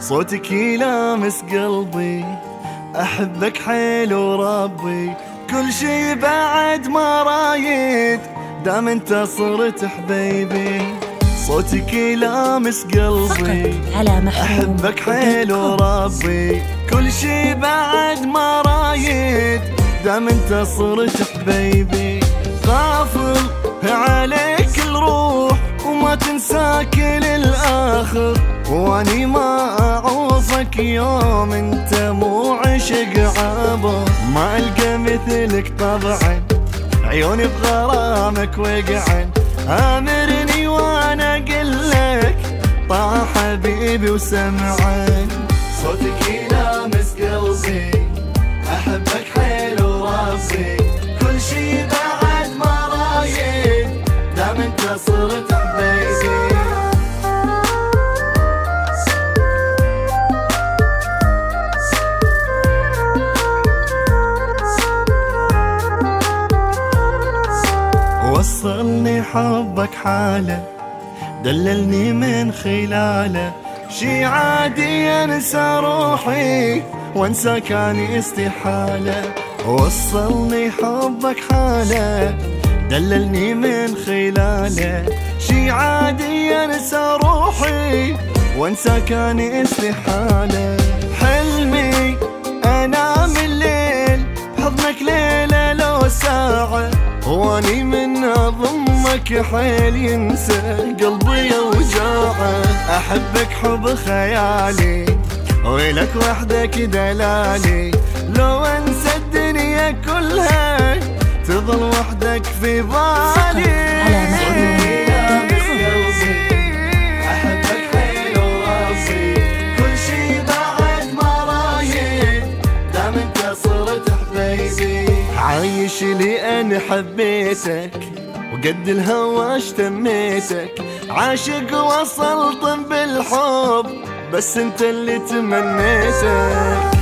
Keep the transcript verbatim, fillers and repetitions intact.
صوتك يلامس قلبي، أحبك حيل ربي، كل شي بعد ما رايد دام انت صرت حبيبي. صوتك يلامس قلبي، أحبك حيل وربي، كل شي بعد ما رايد دام انت صرت حبيبي. غافل عليك الروح وما تنساك للآخر، واني ما اعوفك يوم انت مو عشق عبر. ما القى مثلك طبعا، عيوني بغرامك وقعن، امرني وانا اقلك طاح حبيبي وسمعن. صوتك يلامس قلبي، احبك حيل وربي، كل شي بعد ما رايد دام انت صرت حبيبي. وصلني حبك حاله، دللني من خلاله، شي عادي انسى روحي وانسى كان استحاله. وصلني حبك حاله، دللني من خلاله، شي عادي انسى روحي وانسى كان استحاله. حلمي انام الليل بحضنك ليله لو ساعه، واني من اضمك حيل ينسى قلبي وجاعه. احبك حب خيالي ولك وحدك دلالي، لو انسى الدنيا كلها تظل وحدك في بالي. احبك حيل وربي، كل شي بعد ما رايد دام انت صرت حبيبي. عايش لأن حبيتك وقد الهوى اشتميتك، عاشق وصلت بالحب بس انت اللي تمنيتك.